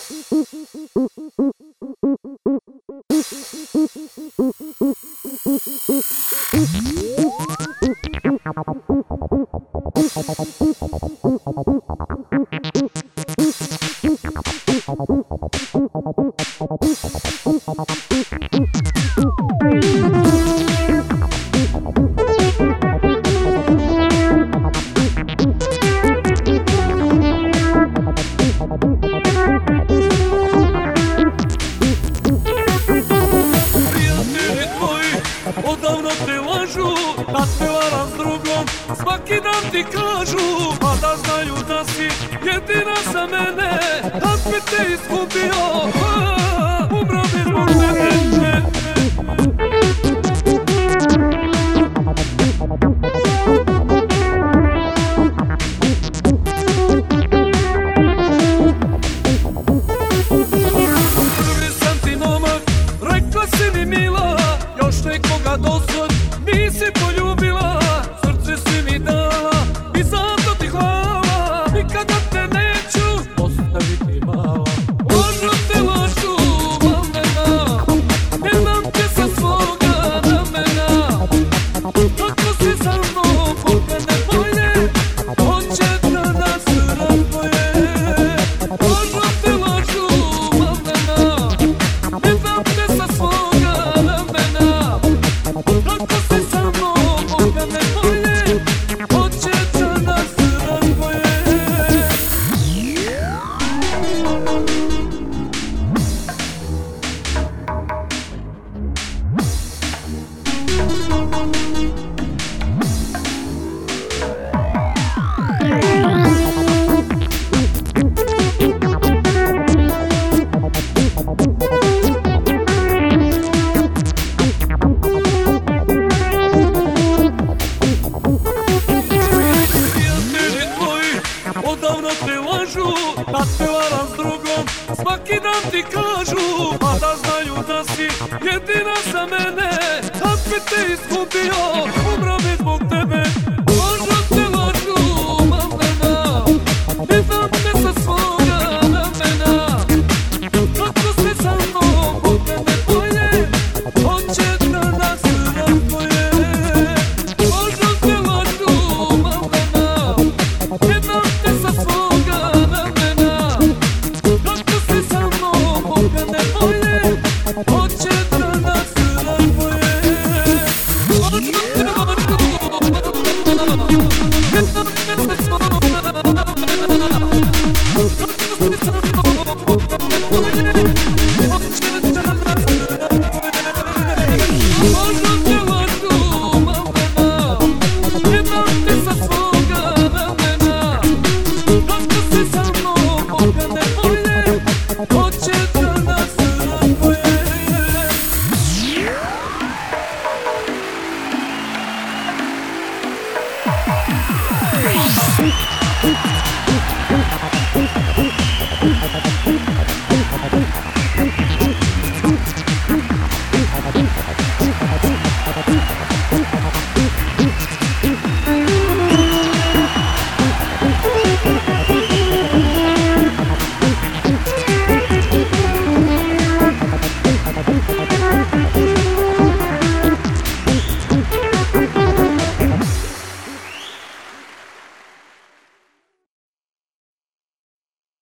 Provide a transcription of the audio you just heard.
Odavno te lažu, da te varam s drugom, svaki dan ti kažu, a da znaju da si jedina za mene. Kad bi te izgubio, umro bi zbog mene. Prvi sam ti momak, rekla si mi mila, još nekoga dosad nisi poljubila. Srce si mi dala i zato ti hvala, nikada te neću ostaviti mala. Možda te lažu, malena, ne dam te sa svoga ramena. Kako si sa mnom, poglede bolje, hoće da nas razdvoje. Možda te lažu, malena, ne dam te sa svoga ramena. Kako si sa mnom, poglede bolje, hoće da nas razdvoje. Odavno te lažu, da te varam s drugom, svaki dan ti kažu, a da znaju da si jedina za mene. Kad bi te izgubio, umro bi zbog tebe.